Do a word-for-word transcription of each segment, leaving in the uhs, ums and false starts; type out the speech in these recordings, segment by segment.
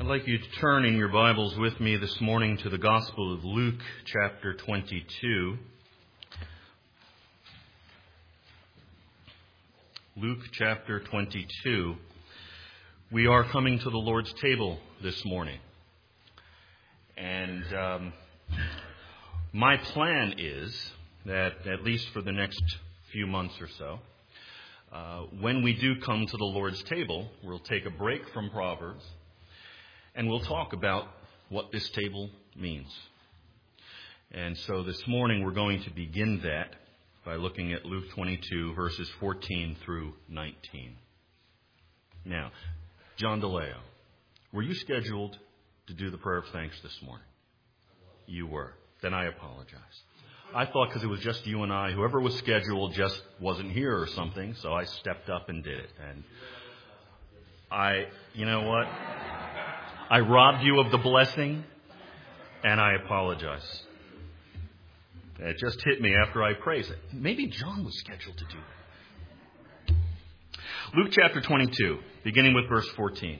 I'd like you to turn in your Bibles with me this morning to the Gospel of Luke, chapter twenty-two. Luke, chapter twenty-two. We are coming to the Lord's table this morning. And um, my plan is that, at least for the next few months or so, uh, when we do come to the Lord's table, we'll take a break from Proverbs, and we'll talk about what this table means. And so this morning we're going to begin that by looking at Luke twenty-two, verses fourteen through nineteen. Now, John DeLeo, were you scheduled to do the prayer of thanks this morning? You were. Then I apologize. I thought because it was just you and I, whoever was scheduled just wasn't here or something, so I stepped up and did it. And I, you know what? I robbed you of the blessing, and I apologize. It just hit me after I praised it. Maybe John was scheduled to do that. Luke chapter twenty-two, beginning with verse fourteen.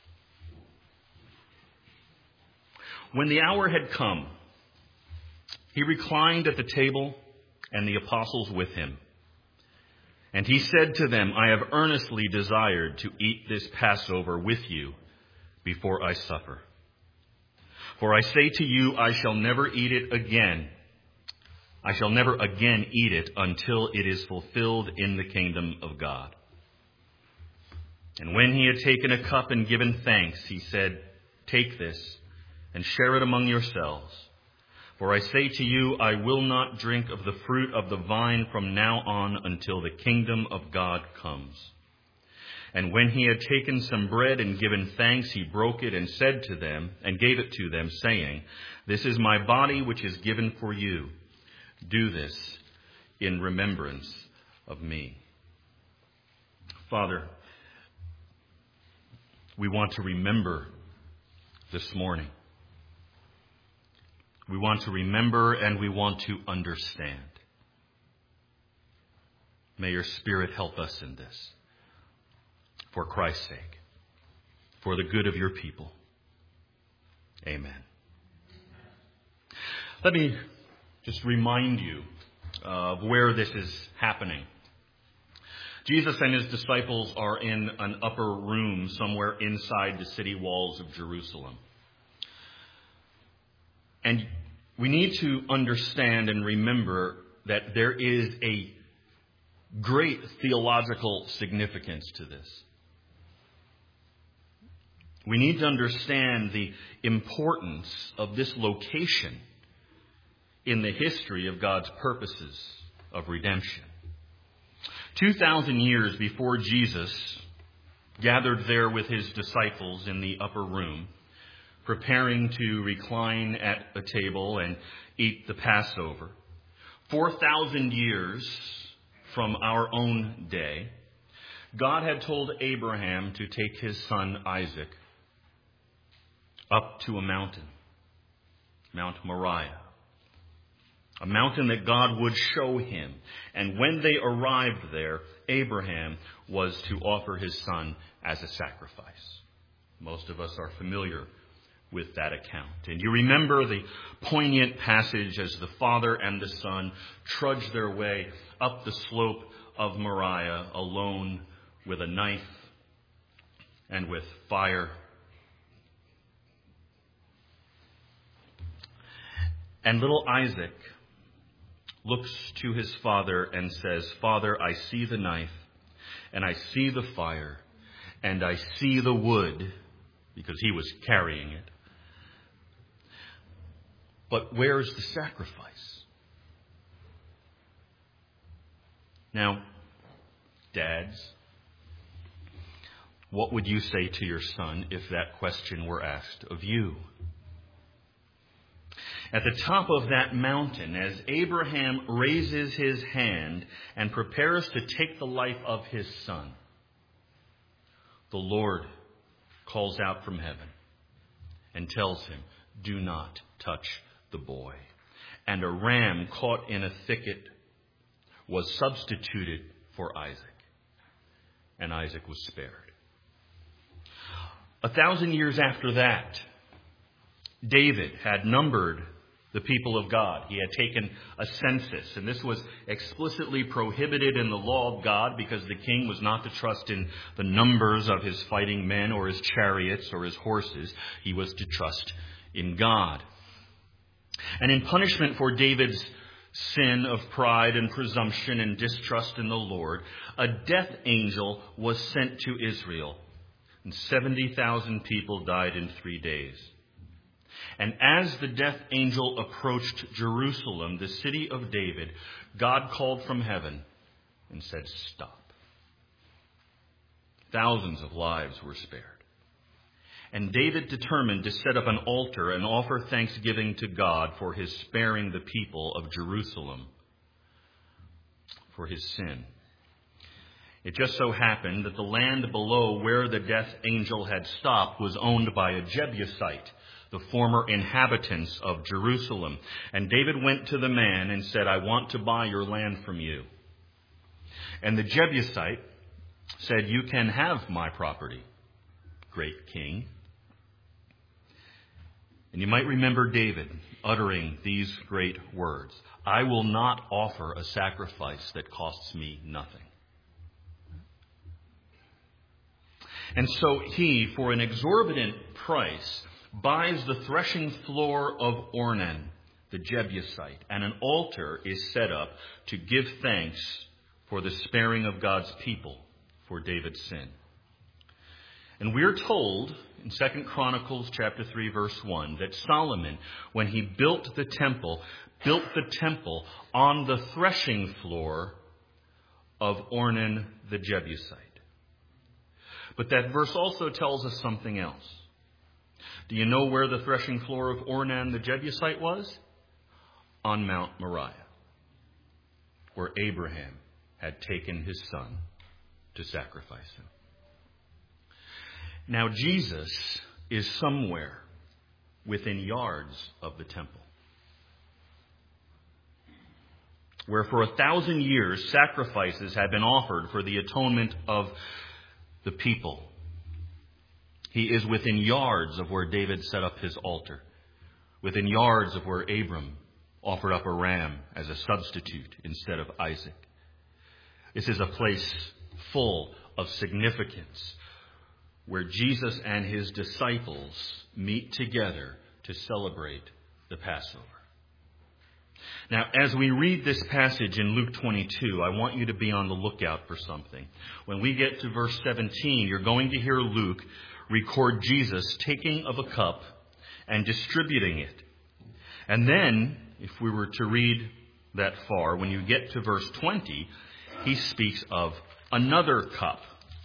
When the hour had come, he reclined at the table, and the apostles with him. And he said to them, I have earnestly desired to eat this Passover with you before I suffer. For I say to you, I shall never eat it again. I shall never again eat it until it is fulfilled in the kingdom of God. And when he had taken a cup and given thanks, he said, Take this and share it among yourselves. For I say to you, I will not drink of the fruit of the vine from now on until the kingdom of God comes. And when he had taken some bread and given thanks, he broke it and said to them, and gave it to them, saying, This is my body which is given for you. Do this in remembrance of me. Father, we want to remember this morning. We want to remember and we want to understand. May your Spirit help us in this. For Christ's sake, for the good of your people. Amen. Let me just remind you of where this is happening. Jesus and his disciples are in an upper room somewhere inside the city walls of Jerusalem. And we need to understand and remember that there is a great theological significance to this. We need to understand the importance of this location in the history of God's purposes of redemption. Two thousand years before Jesus gathered there with his disciples in the upper room, preparing to recline at a table and eat the Passover, four thousand years from our own day, God had told Abraham to take his son Isaac up to a mountain, Mount Moriah, a mountain that God would show him. And when they arrived there, Abraham was to offer his son as a sacrifice. Most of us are familiar with that account. And you remember the poignant passage as the father and the son trudge their way up the slope of Moriah alone with a knife and with fire. And little Isaac looks to his father and says, Father, I see the knife, and I see the fire, and I see the wood, because he was carrying it. But where's the sacrifice? Now, dads, what would you say to your son if that question were asked of you? At the top of that mountain, as Abraham raises his hand and prepares to take the life of his son, the Lord calls out from heaven and tells him, Do not touch the boy. And a ram caught in a thicket was substituted for Isaac, and Isaac was spared. A thousand years after that, David had numbered the people of God. He had taken a census, and this was explicitly prohibited in the law of God because the king was not to trust in the numbers of his fighting men or his chariots or his horses. He was to trust in God. And in punishment for David's sin of pride and presumption and distrust in the Lord, a death angel was sent to Israel, and seventy thousand people died in three days. And as the death angel approached Jerusalem, the city of David, God called from heaven and said, "Stop." Thousands of lives were spared. And David determined to set up an altar and offer thanksgiving to God for his sparing the people of Jerusalem for his sin. It just so happened that the land below where the death angel had stopped was owned by a Jebusite, the former inhabitants of Jerusalem. And David went to the man and said, "I want to buy your land from you." And the Jebusite said, "You can have my property, great king." And you might remember David uttering these great words, "I will not offer a sacrifice that costs me nothing." And so he, for an exorbitant price, buys the threshing floor of Ornan, the Jebusite, and an altar is set up to give thanks for the sparing of God's people for David's sin. And we're told in Second Chronicles chapter three, verse one, that Solomon, when he built the temple, built the temple on the threshing floor of Ornan the Jebusite. But that verse also tells us something else. Do you know where the threshing floor of Ornan the Jebusite was? On Mount Moriah, where Abraham had taken his son to sacrifice him. Now Jesus is somewhere within yards of the temple, where for a thousand years sacrifices had been offered for the atonement of the people. He is within yards of where David set up his altar, within yards of where Abram offered up a ram as a substitute instead of Isaac. This is a place full of significance, where Jesus and his disciples meet together to celebrate the Passover. Now, as we read this passage in Luke twenty-two, I want you to be on the lookout for something. When we get to verse seventeen, you're going to hear Luke record Jesus taking of a cup and distributing it. And then, if we were to read that far, when you get to verse twenty, he speaks of another cup.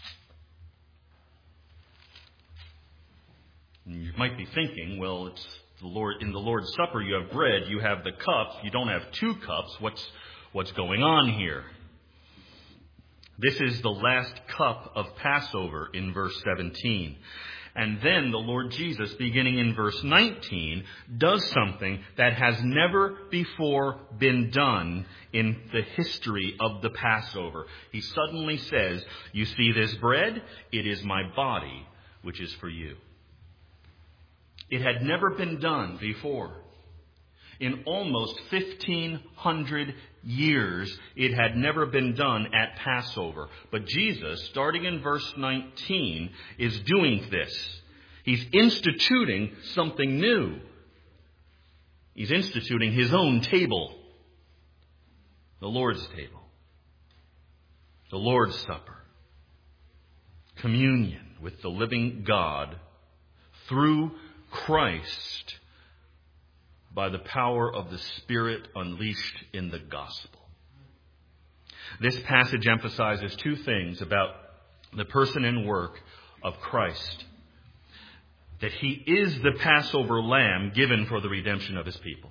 And you might be thinking, well, it's the Lord in the Lord's Supper. You have bread, you have the cup. You don't have two cups. What's what's going on here? This is the last cup of Passover in verse seventeen. And then the Lord Jesus, beginning in verse nineteen, does something that has never before been done in the history of the Passover. He suddenly says, "You see this bread? It is my body, which is for you." It had never been done before. In almost fifteen hundred years, it had never been done at Passover. But Jesus, starting in verse nineteen, is doing this. He's instituting something new. He's instituting his own table, the Lord's table, the Lord's Supper, communion with the living God through Christ by the power of the Spirit unleashed in the gospel. This passage emphasizes two things about the person and work of Christ. That he is the Passover lamb given for the redemption of his people.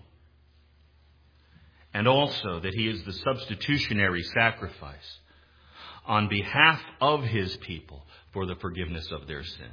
And also that he is the substitutionary sacrifice on behalf of his people for the forgiveness of their sin.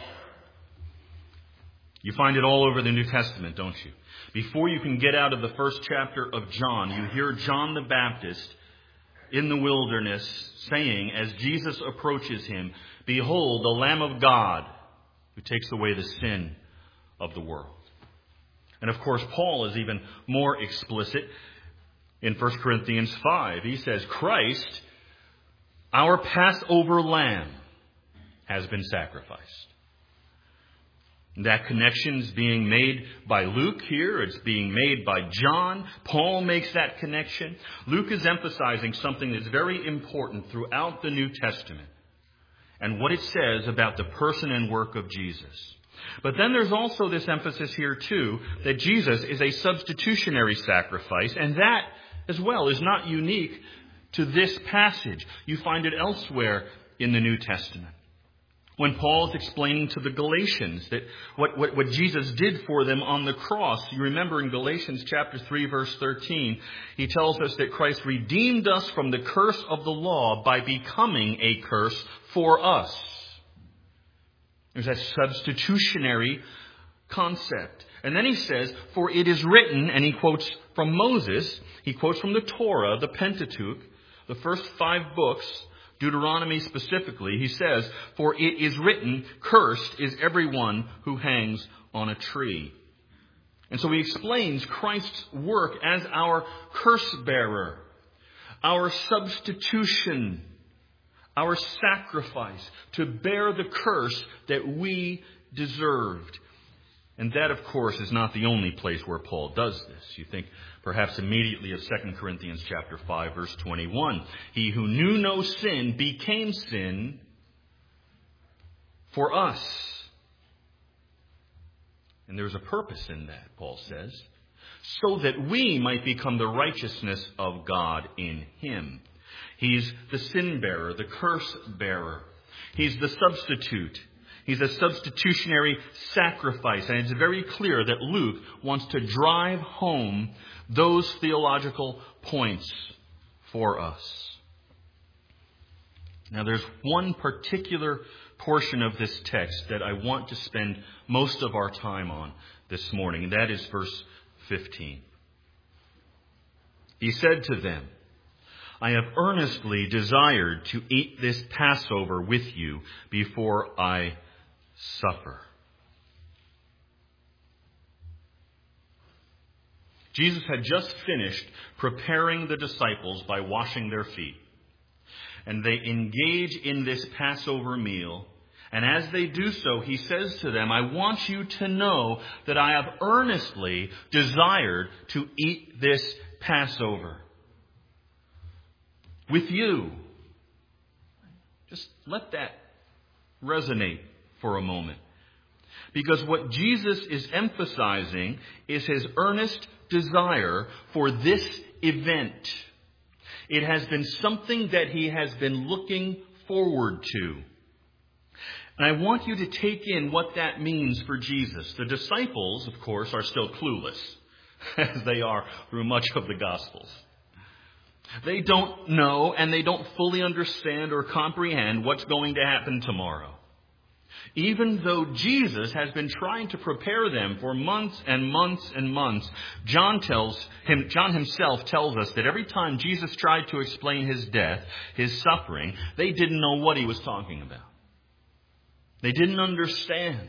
You find it all over the New Testament, don't you? Before you can get out of the first chapter of John, you hear John the Baptist in the wilderness saying, as Jesus approaches him, "Behold, the Lamb of God who takes away the sin of the world. And of course, Paul is even more explicit in First Corinthians five. He says, Christ, our Passover lamb, has been sacrificed. That connection is being made by Luke here. It's being made by John. Paul makes that connection. Luke is emphasizing something that's very important throughout the New Testament and what it says about the person and work of Jesus. But then there's also this emphasis here, too, that Jesus is a substitutionary sacrifice, and that, as well, is not unique to this passage. You find it elsewhere in the New Testament. When Paul is explaining to the Galatians that what, what, what Jesus did for them on the cross, you remember in Galatians chapter three, verse thirteen, he tells us that Christ redeemed us from the curse of the law by becoming a curse for us. There's that substitutionary concept. And then he says, for it is written, and he quotes from Moses, he quotes from the Torah, the Pentateuch, the first five books, Deuteronomy specifically, he says, for it is written, cursed is everyone who hangs on a tree. And so he explains Christ's work as our curse bearer, our substitution, our sacrifice to bear the curse that we deserved. And that, of course, is not the only place where Paul does this. You think perhaps immediately of Second Corinthians chapter five, verse twenty-one. He who knew no sin became sin for us. And there's a purpose in that, Paul says, so that we might become the righteousness of God in him. He's the sin bearer, the curse bearer. He's the substitute. He's a substitutionary sacrifice. And it's very clear that Luke wants to drive home those theological points for us. Now, there's one particular portion of this text that I want to spend most of our time on this morning, and that is verse fifteen. He said to them, I have earnestly desired to eat this Passover with you before I suffer. Jesus had just finished preparing the disciples by washing their feet. And they engage in this Passover meal. And as they do so, he says to them, I want you to know that I have earnestly desired to eat this Passover with you. Just let that resonate for a moment. Because what Jesus is emphasizing is his earnest desire for this event. It has been something that he has been looking forward to. And I want you to take in what that means for Jesus. The disciples, of course, are still clueless, as they are through much of the Gospels. They don't know and they don't fully understand or comprehend what's going to happen tomorrow. Even though Jesus has been trying to prepare them for months and months and months, John tells him, John himself tells us that every time Jesus tried to explain his death, his suffering, they didn't know what he was talking about. They didn't understand.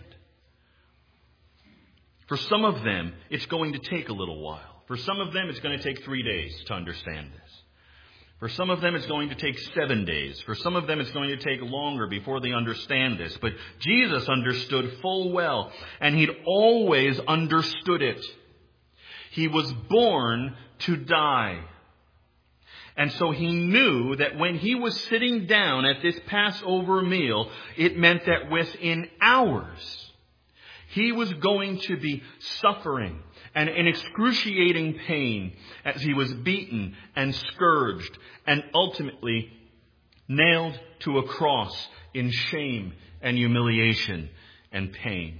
For some of them, it's going to take a little while. For some of them, it's going to take three days to understand this. For some of them, it's going to take seven days. For some of them, it's going to take longer before they understand this. But Jesus understood full well, and he'd always understood it. He was born to die. And so he knew that when he was sitting down at this Passover meal, it meant that within hours, he was going to be suffering and in excruciating pain as he was beaten and scourged and ultimately nailed to a cross in shame and humiliation and pain.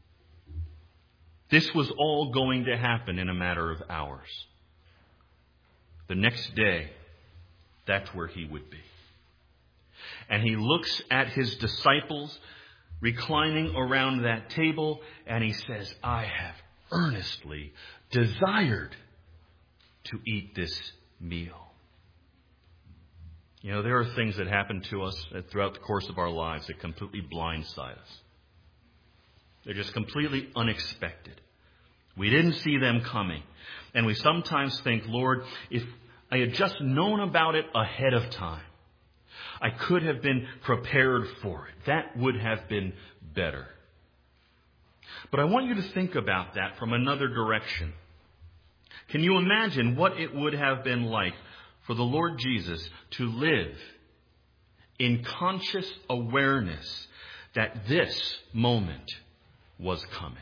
This was all going to happen in a matter of hours. The next day, that's where he would be. And he looks at his disciples reclining around that table, and he says, I have earnestly desired to eat this meal. You know, there are things that happen to us throughout the course of our lives that completely blindside us. They're just completely unexpected. We didn't see them coming. And we sometimes think, Lord, if I had just known about it ahead of time, I could have been prepared for it. That would have been better. But I want you to think about that from another direction. Can you imagine what it would have been like for the Lord Jesus to live in conscious awareness that this moment was coming?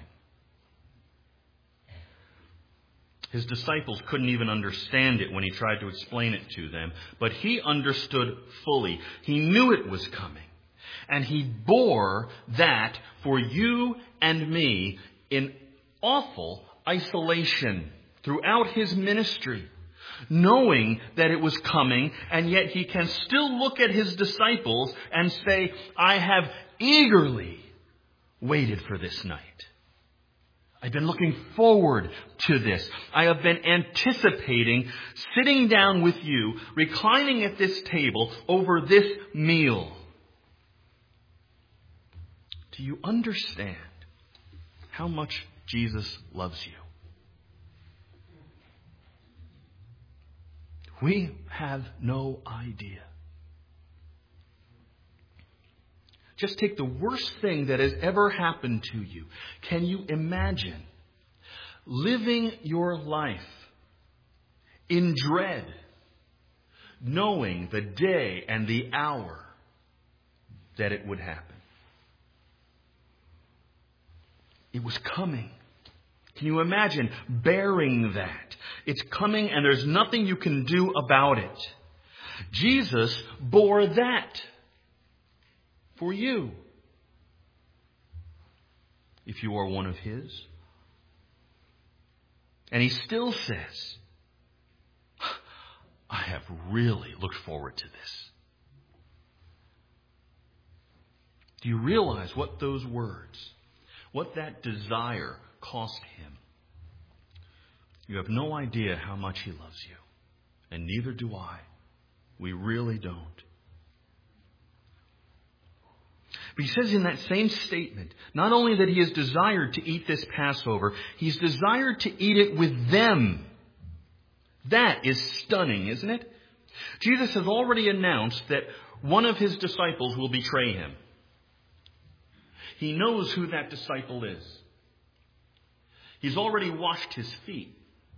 His disciples couldn't even understand it when he tried to explain it to them, but he understood fully. He knew it was coming, and he bore that for you and me in awful isolation throughout his ministry, knowing that it was coming, and yet he can still look at his disciples and say, I have eagerly waited for this night. I've been looking forward to this. I have been anticipating sitting down with you, reclining at this table over this meal. Do you understand how much Jesus loves you? We have no idea. Just take the worst thing that has ever happened to you. Can you imagine living your life in dread, knowing the day and the hour that it would happen? It was coming. Can you imagine bearing that? It's coming and there's nothing you can do about it. Jesus bore that for you, if you are one of his. And he still says, I have really looked forward to this. Do you realize what those words, what that desire cost him? You have no idea how much he loves you. And neither do I. We really don't. But he says in that same statement, not only that he has desired to eat this Passover, he's desired to eat it with them. That is stunning, isn't it? Jesus has already announced that one of his disciples will betray him. He knows who that disciple is. He's already washed his feet.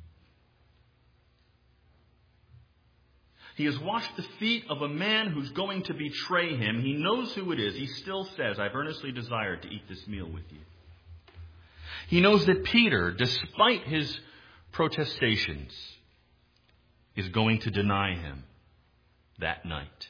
He has washed the feet of a man who's going to betray him. He knows who it is. He still says, I've earnestly desired to eat this meal with you. He knows that Peter, despite his protestations, is going to deny him that night.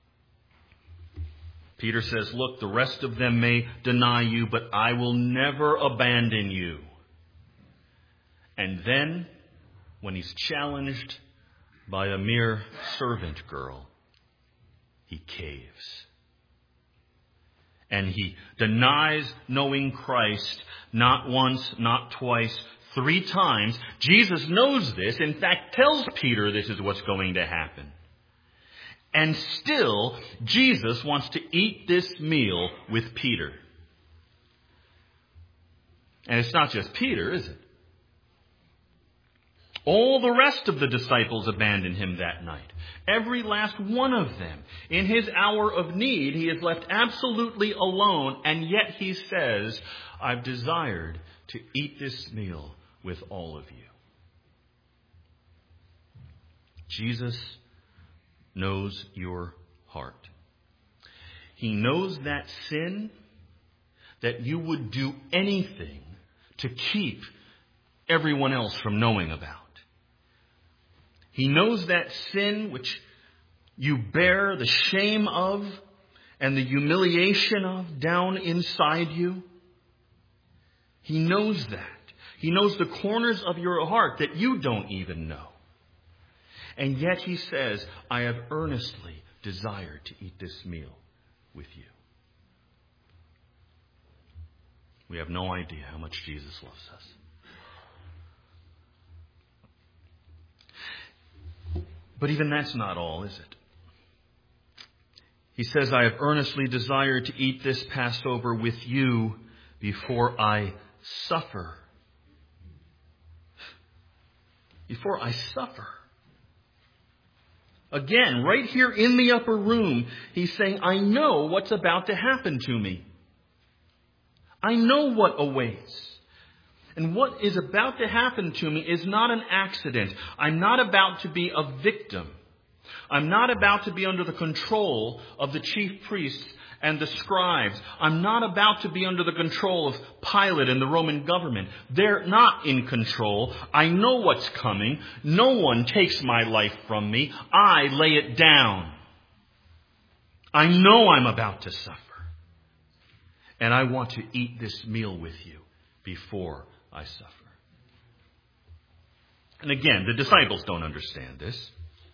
Peter says, look, the rest of them may deny you, but I will never abandon you. And then, when he's challenged by a mere servant girl, he caves. And he denies knowing Christ not once, not twice, three times. Jesus knows this. In fact, tells Peter this is what's going to happen. And still, Jesus wants to eat this meal with Peter. And it's not just Peter, is it? All the rest of the disciples abandoned him that night. Every last one of them. In his hour of need, he is left absolutely alone, and yet he says, I've desired to eat this meal with all of you. Jesus knows your heart. He knows that sin that you would do anything to keep everyone else from knowing about. He knows that sin which you bear the shame of and the humiliation of down inside you. He knows that. He knows the corners of your heart that you don't even know. And yet he says, I have earnestly desired to eat this meal with you. We have no idea how much Jesus loves us. But even that's not all, is it? He says, I have earnestly desired to eat this Passover with you before I suffer. Before I suffer. Again, right here in the upper room, he's saying, I know what's about to happen to me. I know what awaits. And what is about to happen to me is not an accident. I'm not about to be a victim. I'm not about to be under the control of the chief priests and the scribes. I'm not about to be under the control of Pilate and the Roman government. They're not in control. I know what's coming. No one takes my life from me. I lay it down. I know I'm about to suffer. And I want to eat this meal with you before I suffer. And again, the disciples don't understand this.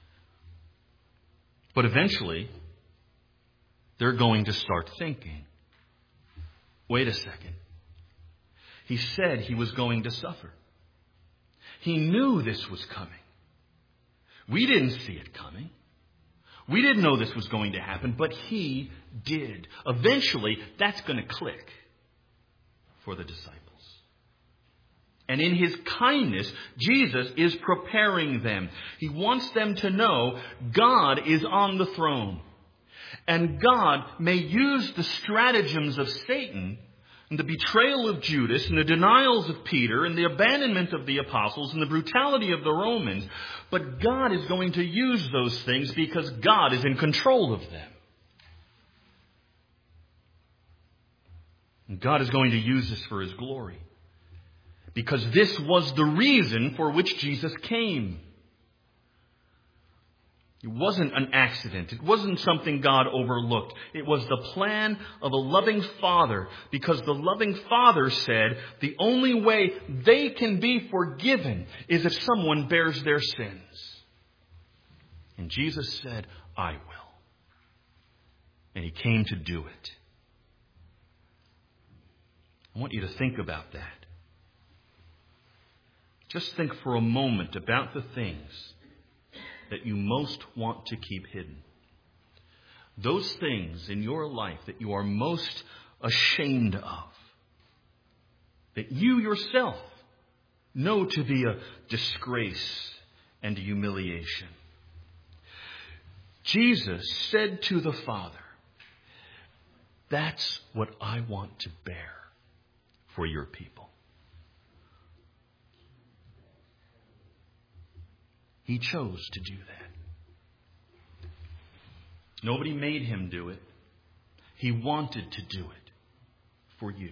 But eventually, they're going to start thinking, wait a second. He said he was going to suffer. He knew this was coming. We didn't see it coming. We didn't know this was going to happen, but he did. Eventually, that's going to click for the disciples. And in his kindness, Jesus is preparing them. He wants them to know God is on the throne. And God may use the stratagems of Satan and the betrayal of Judas and the denials of Peter and the abandonment of the apostles and the brutality of the Romans. But God is going to use those things because God is in control of them. And God is going to use this for his glory. Because this was the reason for which Jesus came. It wasn't an accident. It wasn't something God overlooked. It was the plan of a loving Father. Because the loving Father said the only way they can be forgiven is if someone bears their sins. And Jesus said, I will. And he came to do it. I want you to think about that. Just think for a moment about the things that you most want to keep hidden. Those things in your life that you are most ashamed of. That you yourself know to be a disgrace and a humiliation. Jesus said to the Father, that's what I want to bear for your people. He chose to do that. Nobody made him do it. He wanted to do it for you.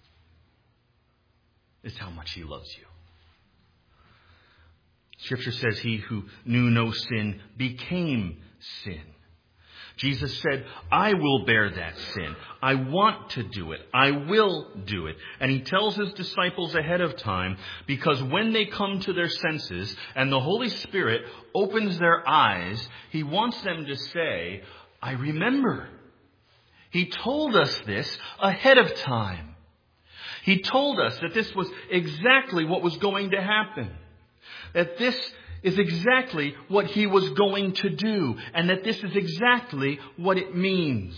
It's how much he loves you. Scripture says he who knew no sin became sin. Jesus said, I will bear that sin. I want to do it. I will do it. And he tells his disciples ahead of time, because when they come to their senses and the Holy Spirit opens their eyes, he wants them to say, I remember. He told us this ahead of time. He told us that this was exactly what was going to happen. That this is exactly what he was going to do. And that this is exactly what it means.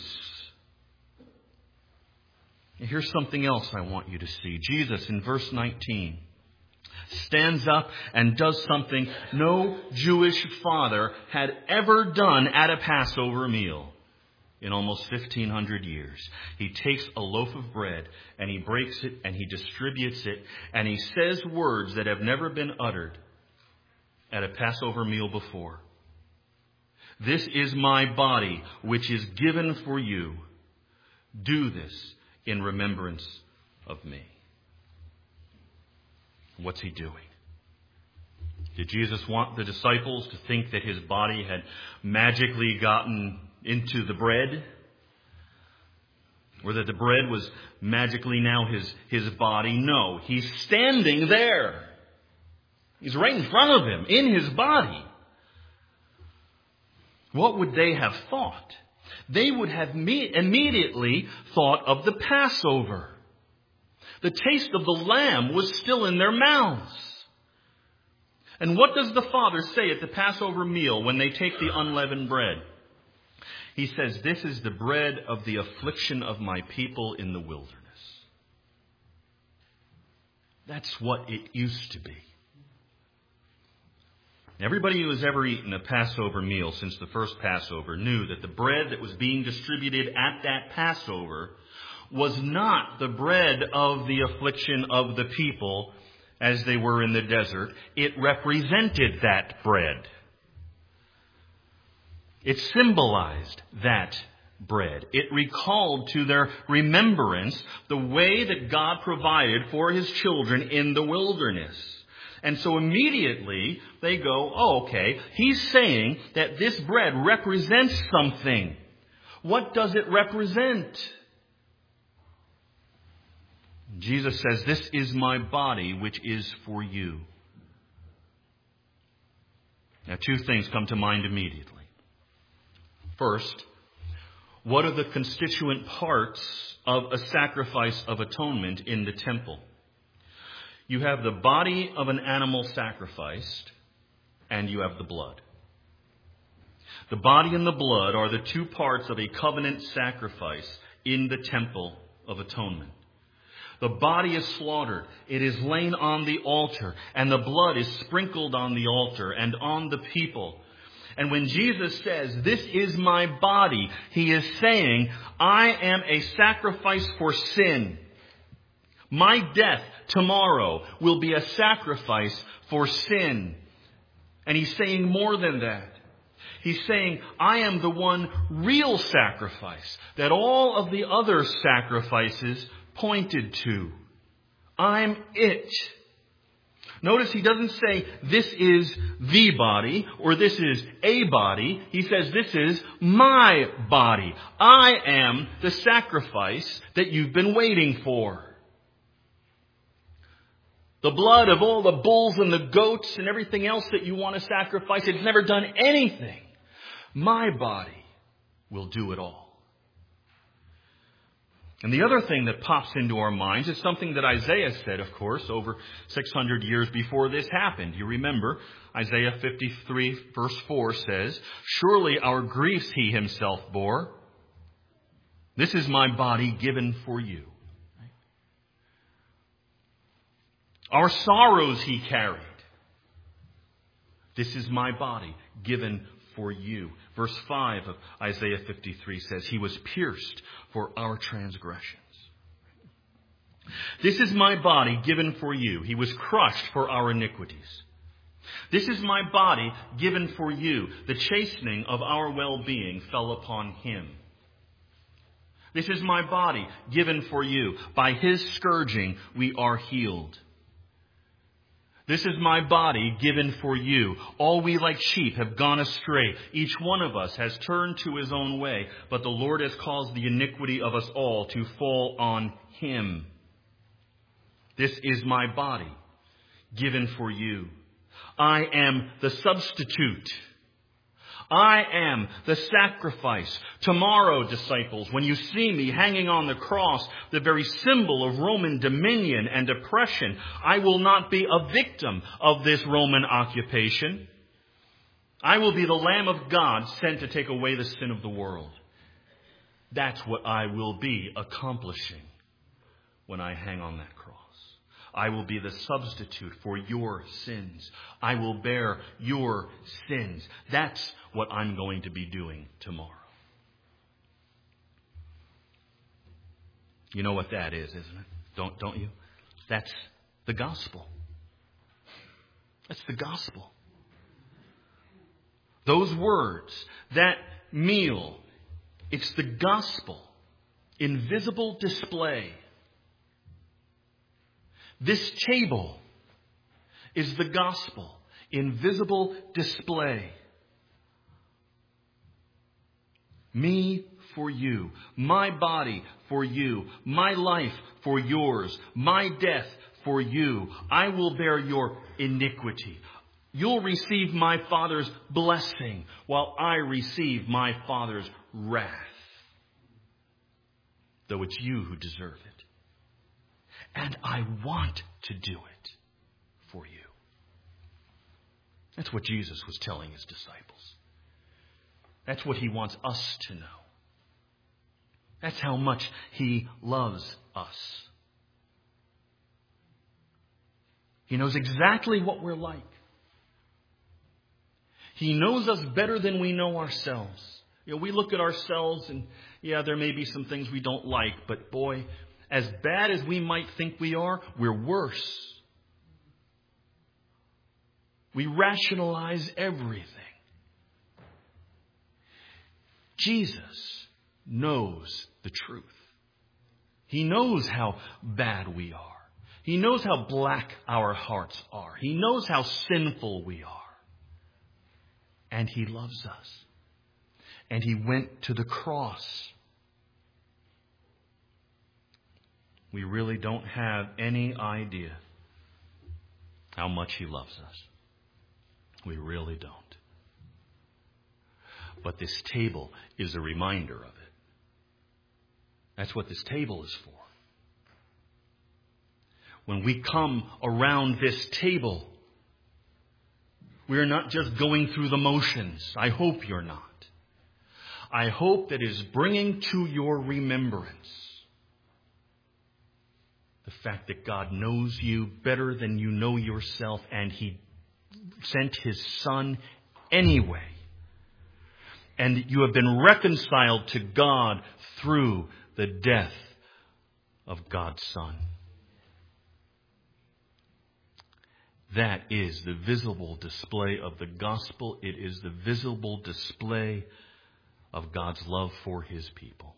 And here's something else I want you to see. Jesus in verse nineteen stands up and does something no Jewish father had ever done at a Passover meal in almost fifteen hundred years. He takes a loaf of bread and he breaks it and he distributes it and he says words that have never been uttered at a Passover meal before. This is my body, which is given for you. Do this in remembrance of me. What's he doing? Did Jesus want the disciples to think that his body had magically gotten into the bread? Or that the bread was magically now his, his body? No, he's standing there. He's right in front of him, in his body. What would they have thought? They would have me- immediately thought of the Passover. The taste of the lamb was still in their mouths. And what does the Father say at the Passover meal when they take the unleavened bread? He says, this is the bread of the affliction of my people in the wilderness. That's what it used to be. Everybody who has ever eaten a Passover meal since the first Passover knew that the bread that was being distributed at that Passover was not the bread of the affliction of the people as they were in the desert. It represented that bread. It symbolized that bread. It recalled to their remembrance the way that God provided for his children in the wilderness. And so immediately they go, oh, okay, he's saying that this bread represents something. What does it represent? Jesus says, this is my body, which is for you. Now, two things come to mind immediately. First, what are the constituent parts of a sacrifice of atonement in the temple? You have the body of an animal sacrificed, and you have the blood. The body and the blood are the two parts of a covenant sacrifice in the temple of atonement. The body is slaughtered. It is laid on the altar, and the blood is sprinkled on the altar and on the people. And when Jesus says, this is my body, he is saying, I am a sacrifice for sin. My death tomorrow will be a sacrifice for sin. And he's saying more than that. He's saying, I am the one real sacrifice that all of the other sacrifices pointed to. I'm it. Notice he doesn't say this is the body or this is a body. He says this is my body. I am the sacrifice that you've been waiting for. The blood of all the bulls and the goats and everything else that you want to sacrifice, it's never done anything. My body will do it all. And the other thing that pops into our minds is something that Isaiah said, of course, over six hundred years before this happened. You remember, Isaiah fifty-three verse four says, surely our griefs he himself bore. This is my body given for you. Our sorrows he carried. This is my body given for you. Verse five of Isaiah fifty-three says, he was pierced for our transgressions. This is my body given for you. He was crushed for our iniquities. This is my body given for you. The chastening of our well-being fell upon him. This is my body given for you. By his scourging we are healed. This is my body given for you. All we like sheep have gone astray. Each one of us has turned to his own way, but the Lord has caused the iniquity of us all to fall on him. This is my body given for you. I am the substitute. I am the sacrifice. Tomorrow, disciples, when you see me hanging on the cross, the very symbol of Roman dominion and oppression, I will not be a victim of this Roman occupation. I will be the Lamb of God sent to take away the sin of the world. That's what I will be accomplishing when I hang on that cross. I will be the substitute for your sins. I will bear your sins. That's what I'm going to be doing tomorrow. You know what that is, isn't it? Don't, don't you? That's the gospel. That's the gospel. Those words, that meal, it's the gospel in visible display. This table is the gospel in visible display. Me for you, my body for you, my life for yours, my death for you. I will bear your iniquity. You'll receive my Father's blessing while I receive my Father's wrath. Though it's you who deserve it. And I want to do it for you. That's what Jesus was telling his disciples. That's what he wants us to know. That's how much he loves us. He knows exactly what we're like. He knows us better than we know ourselves. You know, we look at ourselves and, yeah, there may be some things we don't like, but boy, as bad as we might think we are, we're worse. We rationalize everything. Jesus knows the truth. He knows how bad we are. He knows how black our hearts are. He knows how sinful we are. And He loves us. And He went to the cross. We really don't have any idea how much He loves us. We really don't. But this table is a reminder of it. That's what this table is for. When we come around this table, we are not just going through the motions. I hope you're not. I hope that is bringing to your remembrance the fact that God knows you better than you know yourself, and He sent His Son anyway. And you have been reconciled to God through the death of God's Son. That is the visible display of the gospel. It is the visible display of God's love for His people.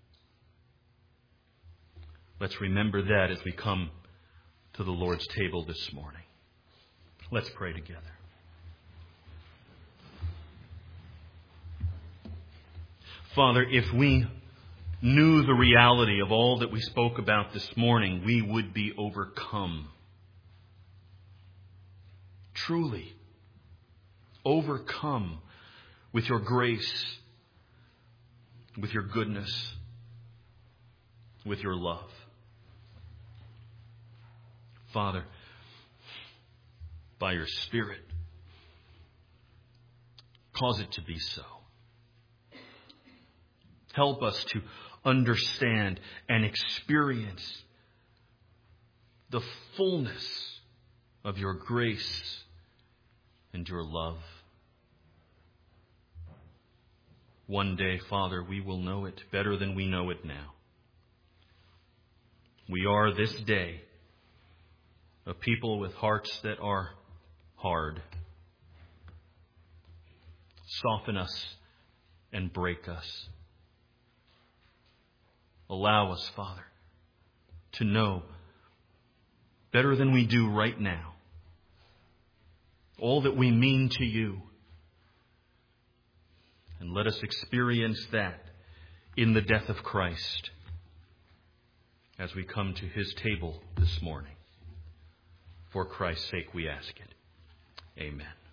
Let's remember that as we come to the Lord's table this morning. Let's pray together. Father, if we knew the reality of all that we spoke about this morning, we would be overcome. Truly overcome with your grace, with your goodness, with your love. Father, by your Spirit, cause it to be so. Help us to understand and experience the fullness of your grace and your love. One day, Father, we will know it better than we know it now. We are this day a people with hearts that are hard. Soften us and break us. Allow us, Father, to know better than we do right now all that we mean to you. And let us experience that in the death of Christ as we come to His table this morning. For Christ's sake we ask it. Amen.